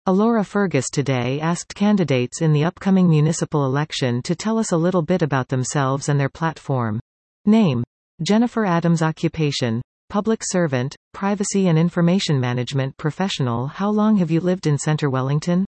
Alora Fergus today asked candidates in the upcoming municipal election to tell us a little bit about themselves and their platform. Name: Jennifer Adams. Occupation: public servant, privacy and information management professional. How long have you lived in Centre Wellington?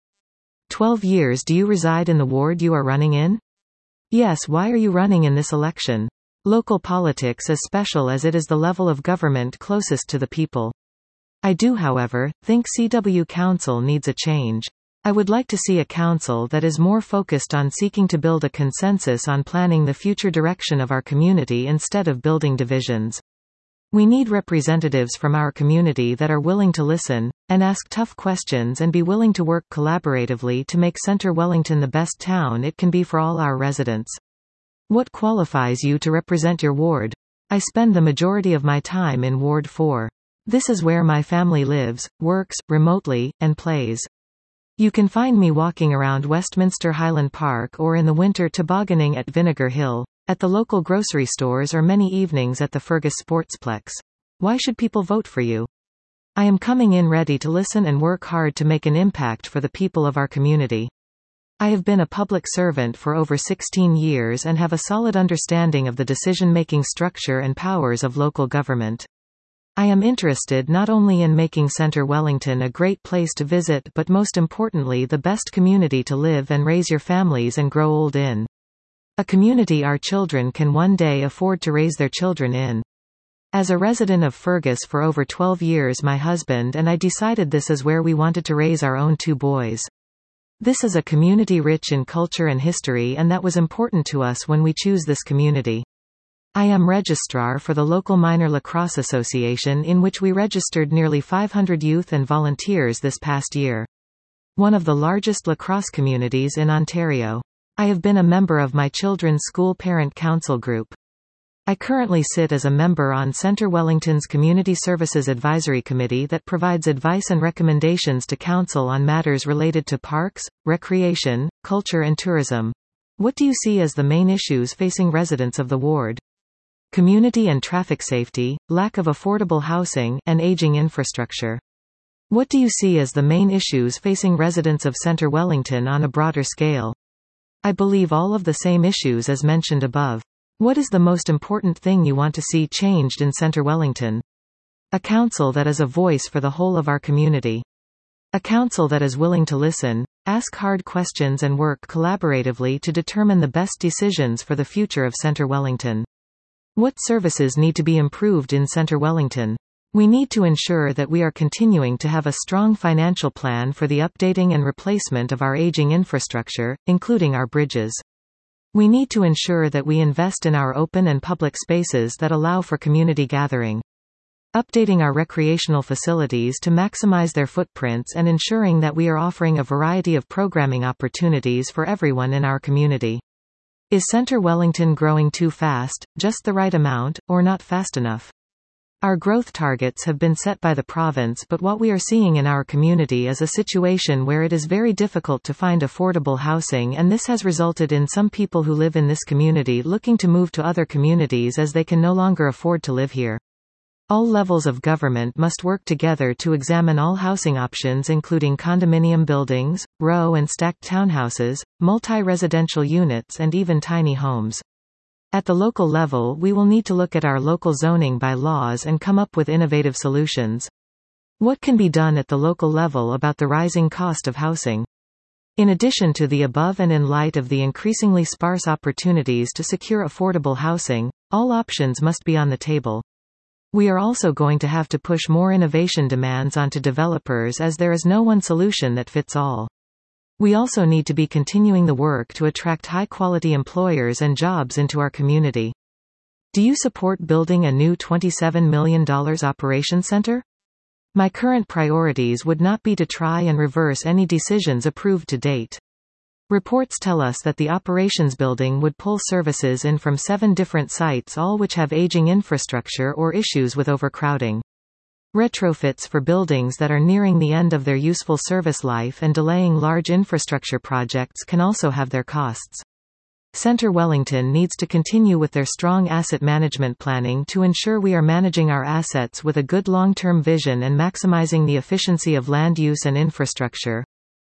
12 years. Do you reside in the ward you are running in? Yes. Why are you running in this election? Local politics is special as it is the level of government closest to the people. I do, however, think CW Council needs a change. I would like to see a council that is more focused on seeking to build a consensus on planning the future direction of our community instead of building divisions. We need representatives from our community that are willing to listen, and ask tough questions and be willing to work collaboratively to make Centre Wellington the best town it can be for all our residents. What qualifies you to represent your ward? I spend the majority of my time in Ward 4. This is where my family lives, works, remotely, and plays. You can find me walking around Westminster Highland Park or in the winter tobogganing at Vinegar Hill, at the local grocery stores or many evenings at the Fergus Sportsplex. Why should people vote for you? I am coming in ready to listen and work hard to make an impact for the people of our community. I have been a public servant for over 16 years and have a solid understanding of the decision-making structure and powers of local government. I am interested not only in making Centre Wellington a great place to visit but most importantly the best community to live and raise your families and grow old in. A community our children can one day afford to raise their children in. As a resident of Fergus for over 12 years, my husband and I decided this is where we wanted to raise our own 2 boys. This is a community rich in culture and history, and that was important to us when we choose this community. I am registrar for the local Minor Lacrosse Association, in which we registered nearly 500 youth and volunteers this past year. One of the largest lacrosse communities in Ontario. I have been a member of my children's school parent council group. I currently sit as a member on Centre Wellington's Community Services Advisory Committee that provides advice and recommendations to council on matters related to parks, recreation, culture and tourism. What do you see as the main issues facing residents of the ward? Community and traffic safety, lack of affordable housing, and aging infrastructure. What do you see as the main issues facing residents of Centre Wellington on a broader scale? I believe all of the same issues as mentioned above. What is the most important thing you want to see changed in Centre Wellington? A council that is a voice for the whole of our community. A council that is willing to listen, ask hard questions and work collaboratively to determine the best decisions for the future of Centre Wellington. What services need to be improved in Centre Wellington? We need to ensure that we are continuing to have a strong financial plan for the updating and replacement of our aging infrastructure, including our bridges. We need to ensure that we invest in our open and public spaces that allow for community gathering. Updating our recreational facilities to maximize their footprints and ensuring that we are offering a variety of programming opportunities for everyone in our community. Is Centre Wellington growing too fast, just the right amount, or not fast enough? Our growth targets have been set by the province, but what we are seeing in our community is a situation where it is very difficult to find affordable housing, and this has resulted in some people who live in this community looking to move to other communities as they can no longer afford to live here. All levels of government must work together to examine all housing options, including condominium buildings, row and stacked townhouses, multi-residential units and even tiny homes. At the local level, we will need to look at our local zoning bylaws and come up with innovative solutions. What can be done at the local level about the rising cost of housing? In addition to the above, and in light of the increasingly sparse opportunities to secure affordable housing, all options must be on the table. We are also going to have to push more innovation demands onto developers, as there is no one solution that fits all. We also need to be continuing the work to attract high-quality employers and jobs into our community. Do you support building a new $27 million operations center? My current priorities would not be to try and reverse any decisions approved to date. Reports tell us that the operations building would pull services in from 7 different sites, all which have aging infrastructure or issues with overcrowding. Retrofits for buildings that are nearing the end of their useful service life and delaying large infrastructure projects can also have their costs. Centre Wellington needs to continue with their strong asset management planning to ensure we are managing our assets with a good long-term vision and maximizing the efficiency of land use and infrastructure.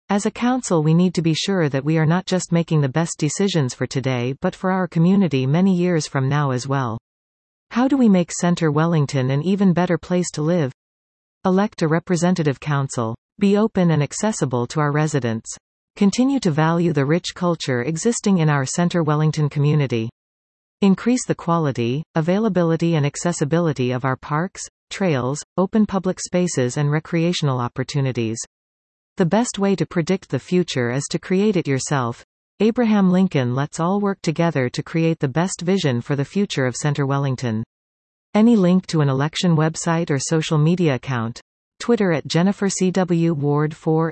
As a council, we need to be sure that we are not just making the best decisions for today but for our community many years from now as well. How do we make Centre Wellington an even better place to live? Elect a representative council. Be open and accessible to our residents. Continue to value the rich culture existing in our Centre Wellington community. Increase the quality, availability and accessibility of our parks, trails, open public spaces and recreational opportunities. The best way to predict the future is to create it yourself. Abraham Lincoln. Let's all work together to create the best vision for the future of Centre Wellington. Any link to an election website or social media account? Twitter at Jennifer CW Ward 4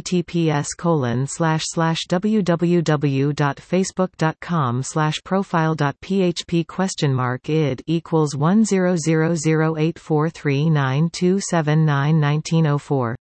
https://www.facebook.com/profile.php?id =100084392791904